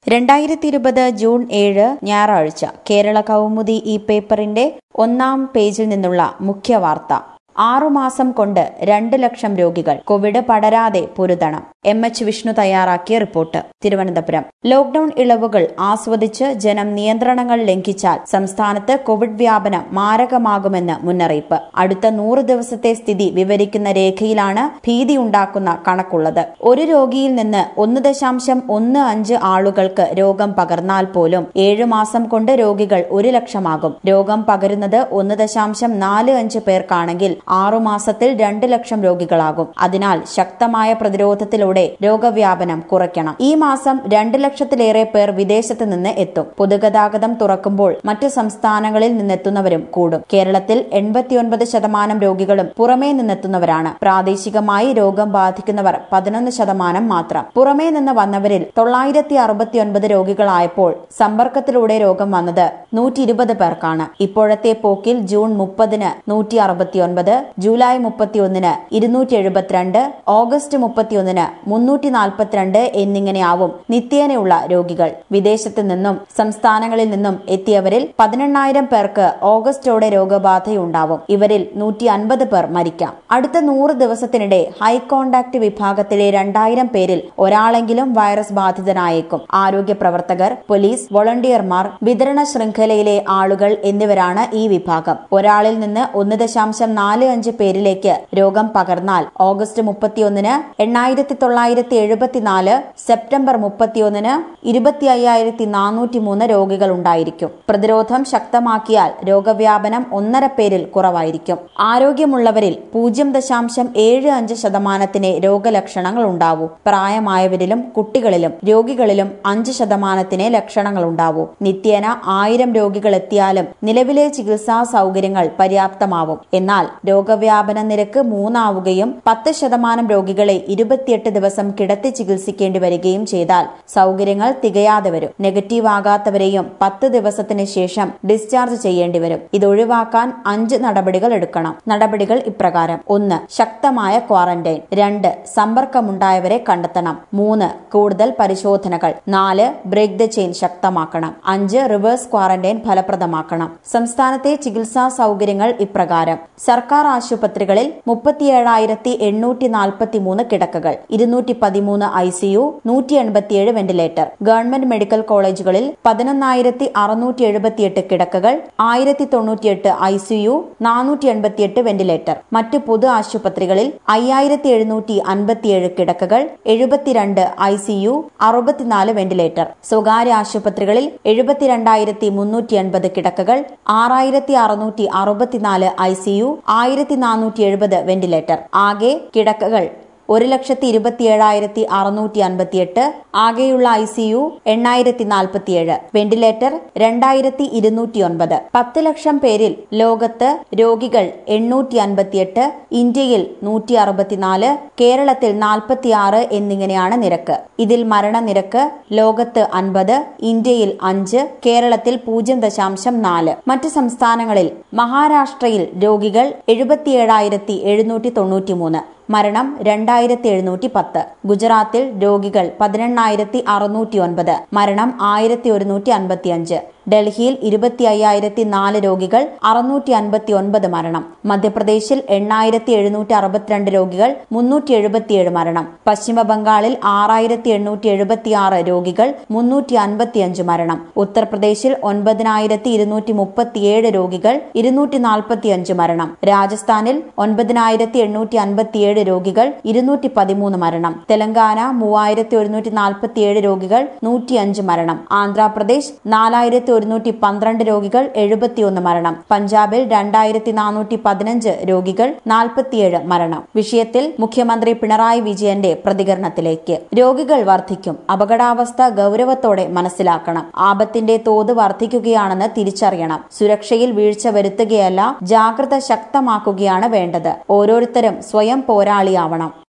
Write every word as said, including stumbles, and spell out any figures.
രണ്ടായിരത്തി ഇരുപത് ജൂൺ ഏഴ് ഞായറാഴ്ച കേരള കൗമുദി ഈ പേപ്പറിന്റെ ഒന്നാം പേജിൽ നിന്നുള്ള മുഖ്യവാർത്ത. ആറുമാസം കൊണ്ട് രണ്ട് ലക്ഷം രോഗികൾ, കോവിഡ് പടരാതെ പൊരുതണം. എം എച്ച് വിഷ്ണു തയ്യാറാക്കിയ റിപ്പോർട്ട്. തിരുവനന്തപുരം. ലോക്ഡൌൺ ഇളവുകൾ ആസ്വദിച്ച് ജനം നിയന്ത്രണങ്ങൾ ലംഘിച്ചാൽ സംസ്ഥാനത്ത് കോവിഡ് വ്യാപനം മാരകമാകുമെന്ന് മുന്നറിയിപ്പ്. അടുത്ത നൂറ് ദിവസത്തെ സ്ഥിതി വിവരിക്കുന്ന രേഖയിലാണ് ഭീതിയുണ്ടാക്കുന്ന കണക്കുള്ളത്. ഒരു രോഗിയിൽ നിന്ന് ഒന്ന് ദശാംശം ഒന്ന് അഞ്ച് ആളുകൾക്ക് രോഗം പകർന്നാൽ പോലും ഏഴു മാസം കൊണ്ട് രോഗികൾ ഒരു ലക്ഷമാകും. രോഗം പകരുന്നത് ഒന്ന് ദശാംശം നാല് അഞ്ച് പേർക്കാണെങ്കിൽ ആറുമാസത്തിൽ രണ്ട് ലക്ഷം രോഗികളാകും. അതിനാൽ ശക്തമായ പ്രതിരോധത്തിലൂടെ രോഗവ്യാപനം കുറയ്ക്കണം. ഈ മാസം രണ്ട് ലക്ഷത്തിലേറെ പേർ വിദേശത്ത് നിന്ന് എത്തും. പൊതുഗതാഗതം തുറക്കുമ്പോൾ മറ്റു സംസ്ഥാനങ്ങളിൽ നിന്നെത്തുന്നവരും കൂടും. കേരളത്തിൽ എൺപത്തിയൊൻപത് ശതമാനം രോഗികളും പുറമേ നിന്നെത്തുന്നവരാണ്. പ്രാദേശികമായി രോഗം ബാധിക്കുന്നവർ പതിനൊന്ന് ശതമാനം മാത്രം. പുറമേ നിന്ന് വന്നവരിൽ തൊള്ളായിരത്തി അറുപത്തിയൊൻപത് രോഗികളായപ്പോൾ സമ്പർക്കത്തിലൂടെ രോഗം വന്നത് നൂറ്റി ഇരുപത് പേർക്കാണ്. ഇപ്പോഴത്തെ പോക്കിൽ ജൂൺ മുപ്പതിന് നൂറ്റി അറുപത്തിയൊൻപത്, ജൂലൈ മുപ്പത്തിയൊന്നിന് ഇരുന്നൂറ്റി എഴുപത്തിരണ്ട്, ഓഗസ്റ്റ് മുപ്പത്തിയൊന്നിന് മുന്നൂറ്റി നാൽപ്പത്തിരണ്ട് എന്നിങ്ങനെയാവും നിത്യേനയുള്ള രോഗികൾ. വിദേശത്ത് നിന്നും സംസ്ഥാനങ്ങളിൽ നിന്നും എത്തിയവരിൽ പതിനെണ്ണായിരം പേർക്ക് ഓഗസ്റ്റോടെ രോഗബാധയുണ്ടാവും. ഇവരിൽ നൂറ്റി അൻപത് പേർ മരിക്കാം. അടുത്ത നൂറ് ദിവസത്തിനിടെ ഹൈ കോണ്ടാക്ട് വിഭാഗത്തിലെ രണ്ടായിരം പേരിൽ ഒരാളെങ്കിലും വൈറസ് ബാധിതനായേക്കും. ആരോഗ്യ പ്രവർത്തകർ, പോലീസ്, വോളണ്ടിയർമാർ, വിതരണ ശൃംഖലയിലെ ആളുകൾ എന്നിവരാണ് ഈ വിഭാഗം. ഒരാളിൽ നിന്ന് ഒന്ന് ദശാംശം നാല് അഞ്ച് പേരിലേക്ക് രോഗം പകർന്നാൽ ഓഗസ്റ്റ് മുപ്പത്തിയൊന്നിന് എണ്ണായിരത്തി തൊള്ളായിരത്തി എഴുപത്തിനാല്, സെപ്റ്റംബർ മുപ്പത്തിയൊന്നിന് ഇരുപത്തി അയ്യായിരത്തി നാനൂറ്റി മൂന്ന് രോഗികൾ ഉണ്ടായിരിക്കും. പ്രതിരോധം ശക്തമാക്കിയാൽ രോഗവ്യാപനം ഒന്നര പേരിൽ കുറവായിരിക്കും. ആരോഗ്യമുള്ളവരിൽ പൂജ്യം ദശാംശം ഏഴ് അഞ്ച് ശതമാനത്തിന് രോഗലക്ഷണങ്ങൾ ഉണ്ടാവൂ. പ്രായമായവരിലും കുട്ടികളിലും രോഗികളിലും അഞ്ച് ശതമാനത്തിന് ലക്ഷണങ്ങൾ ഉണ്ടാവൂ. നിത്യേന ആയിരം രോഗികൾ എത്തിയാലും നിലവിലെ ചികിത്സാ സൗകര്യങ്ങൾ പര്യാപ്തമാവും. എന്നാൽ രോഗവ്യാപന നിരക്ക് മൂന്നാവുകയും പത്ത് ശതമാനം രോഗികളെ ഇരുപത്തിയെട്ട് ദിവസം കിടത്തി ചികിത്സിക്കേണ്ടി വരികയും ചെയ്താൽ സൗകര്യങ്ങൾ തികയാതെ വരും. നെഗറ്റീവ് ആകാത്തവരെയും പത്ത് ദിവസത്തിന് ശേഷം ഡിസ്ചാർജ് ചെയ്യേണ്ടി വരും. ഇതൊഴിവാക്കാൻ അഞ്ച് നടപടികൾ എടുക്കണം. നടപടികൾ ഇപ്രകാരം: ഒന്ന്, ശക്തമായ ക്വാറന്റൈൻ. രണ്ട്, സമ്പർക്കമുണ്ടായവരെ കണ്ടെത്തണം. മൂന്ന്, കൂടുതൽ പരിശോധനകൾ. നാല്, ബ്രേക്ക് ദ ചെയിൻ ശക്തമാക്കണം. അഞ്ച്, റിവേഴ്സ് ക്വാറന്റൈൻ ഫലപ്രദമാക്കണം. സംസ്ഥാനത്തെ ചികിത്സാ സൗകര്യങ്ങൾ ഇപ്രകാരം: സർക്കാർ ആശുപത്രികളിൽ മുപ്പത്തിയേഴായിരത്തി എണ്ണൂറ്റി നാൽപ്പത്തി മൂന്ന് കിടക്കകൾ, ഇരുന്നൂറ്റി പതിമൂന്ന് ഐസിയു, നൂറ്റി എൺപത്തിയേഴ് വെന്റിലേറ്റർ. ഗവൺമെന്റ് മെഡിക്കൽ കോളേജുകളിൽ പതിനൊന്നായിരത്തി അറുന്നൂറ്റി എഴുപത്തിയെട്ട് കിടക്കകൾ, ആയിരത്തി തൊണ്ണൂറ്റിയെട്ട് ഐസിയു, നാനൂറ്റി എൺപത്തിയെട്ട് വെന്റിലേറ്റർ. മറ്റ് പൊതു ആശുപത്രികളിൽ അയ്യായിരത്തി എഴുന്നൂറ്റി അൻപത്തിയേഴ് കിടക്കകൾ, എഴുപത്തിരണ്ട് ഐസിയു, അറുപത്തിനാല് വെന്റിലേറ്റർ. സ്വകാര്യ ആശുപത്രികളിൽ എഴുപത്തിരണ്ടായിരത്തി മുന്നൂറ്റി എൺപത് കിടക്കകൾ, ആറായിരത്തി അറുന്നൂറ്റി അറുപത്തിനാല് ഐസിയു, ആയിരത്തി നാനൂറ്റി എഴുപത് വെന്റിലേറ്റർ. ആകെ കിടക്കകൾ ഒരു ലക്ഷത്തി ഇരുപത്തിയേഴായിരത്തി അറുന്നൂറ്റി അൻപത്തിയെട്ട്. ആകെയുള്ള ഐസിയു എണ്ണായിരത്തി നാൽപ്പത്തിയേഴ്. വെന്റിലേറ്റർ രണ്ടായിരത്തി ഇരുന്നൂറ്റി ഒൻപത്. പത്ത് ലക്ഷം പേരിൽ ലോകത്ത് രോഗികൾ എണ്ണൂറ്റി അൻപത്തിയെട്ട്, ഇന്ത്യയിൽ നൂറ്റി അറുപത്തിനാല്, കേരളത്തിൽ നാൽപ്പത്തിയാറ് എന്നിങ്ങനെയാണ് നിരക്ക്. ഇതിൽ മരണനിരക്ക് ലോകത്ത് അൻപത്, ഇന്ത്യയിൽ അഞ്ച്, കേരളത്തിൽ പൂജ്യം ദശാംശം നാല്. മറ്റ് സംസ്ഥാനങ്ങളിൽ മഹാരാഷ്ട്രയിൽ രോഗികൾ എഴുപത്തിയേഴായിരത്തി എഴുന്നൂറ്റി തൊണ്ണൂറ്റി മൂന്ന്, മരണം രണ്ടായിരത്തി എഴുന്നൂറ്റി പത്ത്. ഗുജറാത്തിൽ രോഗികൾ പതിനെണ്ണായിരത്തി അറുന്നൂറ്റി ഒൻപത്, മരണം ആയിരത്തി ഒരുന്നൂറ്റി അൻപത്തി അഞ്ച്. ഡൽഹിയിൽ ഇരുപത്തി അയ്യായിരത്തി നാല് രോഗികൾ, അറുന്നൂറ്റി അൻപത്തി ഒൻപത് മരണം. മധ്യപ്രദേശിൽ എണ്ണായിരത്തി എഴുന്നൂറ്റി അറുപത്തിരണ്ട് രോഗികൾ, മുന്നൂറ്റി എഴുപത്തിയേഴ് മരണം. പശ്ചിമ ബംഗാളിൽ ആറായിരത്തി എണ്ണൂറ്റി എഴുപത്തിയാറ് രോഗികൾ, മുന്നൂറ്റി അൻപത്തിയഞ്ച് മരണം. ഉത്തർപ്രദേശിൽ ഒൻപതിനായിരത്തി ഇരുന്നൂറ്റി മുപ്പത്തിയേഴ് രോഗികൾ, ഇരുന്നൂറ്റി നാൽപ്പത്തിയഞ്ച് മരണം. രാജസ്ഥാനിൽ ഒൻപതിനായിരത്തി എണ്ണൂറ്റി അൻപത്തിയേഴ് രോഗികൾ, ഇരുന്നൂറ്റി പതിമൂന്ന് മരണം. തെലങ്കാന മൂവായിരത്തി ഒരുന്നൂറ്റി നാൽപ്പത്തിയേഴ് രോഗികൾ, നൂറ്റിയഞ്ച് മരണം. ആന്ധ്രാപ്രദേശ് നാലായിരത്തി ഒരുന്നൂറ്റി പന്ത്രണ്ട് രോഗികൾ, എഴുപത്തിയൊന്ന് മരണം. പഞ്ചാബിൽ രണ്ടായിരത്തി നാനൂറ്റി പതിനഞ്ച് രോഗികൾ, നാൽപ്പത്തിയേഴ് മരണം. വിഷയത്തിൽ മുഖ്യമന്ത്രി പിണറായി വിജയന്റെ പ്രതികരണത്തിലേക്ക്. രോഗികൾ വർദ്ധിക്കും. അപകടാവസ്ഥ ഗൌരവത്തോടെ മനസ്സിലാക്കണം. ആപത്തിന്റെ തോത് വർദ്ധിക്കുകയാണെന്ന് തിരിച്ചറിയണം. സുരക്ഷയിൽ വീഴ്ച വരുത്തുകയല്ല, ജാഗ്രത ശക്തമാക്കുകയാണ് വേണ്ടത്. ഓരോരുത്തരും സ്വയം പോരാളിയാവണം.